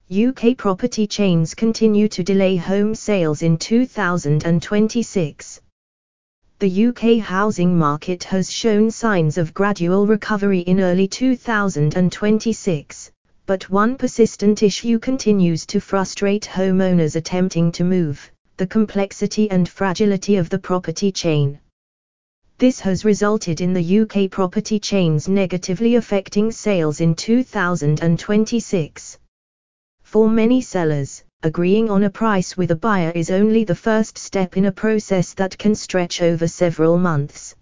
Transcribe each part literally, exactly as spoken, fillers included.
U K property chains continue to delay home sales in two thousand twenty-six. The U K housing market has shown signs of gradual recovery in early two thousand twenty-six, but one persistent issue continues to frustrate homeowners attempting to move: the complexity and fragility of the property chain. This has resulted in the U K property chains negatively affecting sales in two thousand twenty-six. For many sellers, agreeing on a price with a buyer is only the first step in a process that can stretch over several months.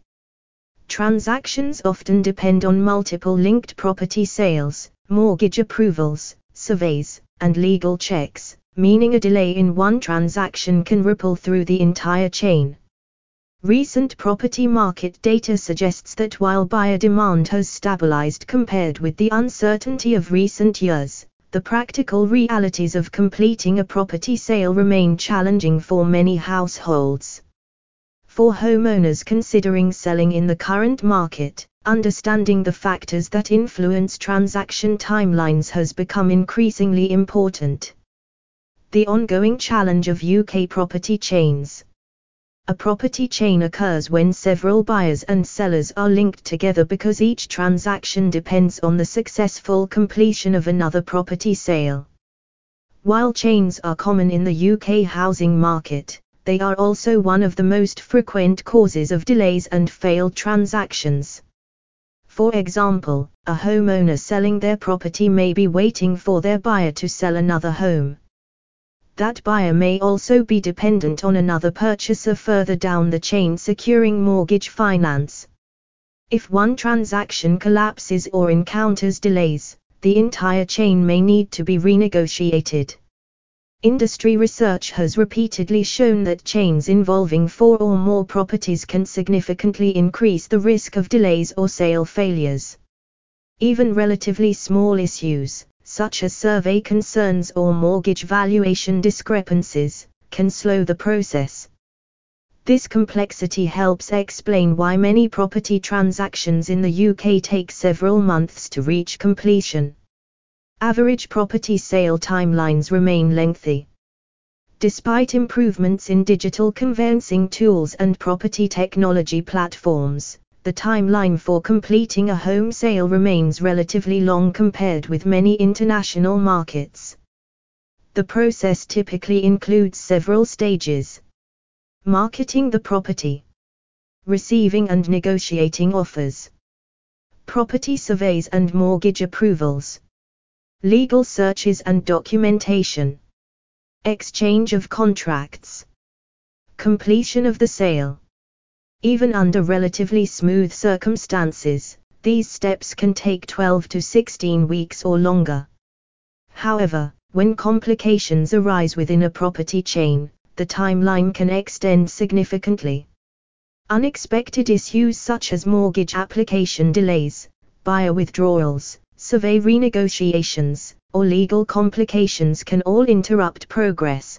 Transactions often depend on multiple linked property sales, mortgage approvals, surveys, and legal checks, meaning a delay in one transaction can ripple through the entire chain. Recent property market data suggests that while buyer demand has stabilized compared with the uncertainty of recent years, the practical realities of completing a property sale remain challenging for many households. For homeowners considering selling in the current market, understanding the factors that influence transaction timelines has become increasingly important. The ongoing challenge of U K property chains. A property chain occurs when several buyers and sellers are linked together because each transaction depends on the successful completion of another property sale. While chains are common in the U K housing market, they are also one of the most frequent causes of delays and failed transactions. For example, a homeowner selling their property may be waiting for their buyer to sell another home. That buyer may also be dependent on another purchaser further down the chain securing mortgage finance. If one transaction collapses or encounters delays, the entire chain may need to be renegotiated. Industry research has repeatedly shown that chains involving four or more properties can significantly increase the risk of delays or sale failures. Even relatively small issues, such as survey concerns or mortgage valuation discrepancies, can slow the process. This complexity helps explain why many property transactions in the U K take several months to reach completion. Average property sale timelines remain lengthy. Despite improvements in digital conveyancing tools and property technology platforms, the timeline for completing a home sale remains relatively long compared with many international markets. The process typically includes several stages: marketing the property, receiving and negotiating offers, property surveys and mortgage approvals, legal searches and documentation, exchange of contracts, completion of the sale. Even under relatively smooth circumstances, these steps can take twelve to sixteen weeks or longer. However, when complications arise within a property chain, the timeline can extend significantly. Unexpected issues such as mortgage application delays, buyer withdrawals, survey renegotiations, or legal complications can all interrupt progress.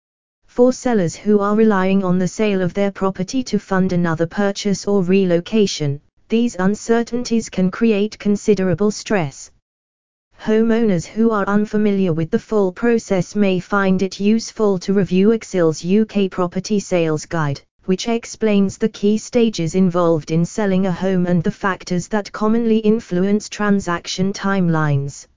For sellers who are relying on the sale of their property to fund another purchase or relocation, these uncertainties can create considerable stress. Homeowners who are unfamiliar with the full process may find it useful to review Excel's U K Property Sales Guide, which explains the key stages involved in selling a home and the factors that commonly influence transaction timelines.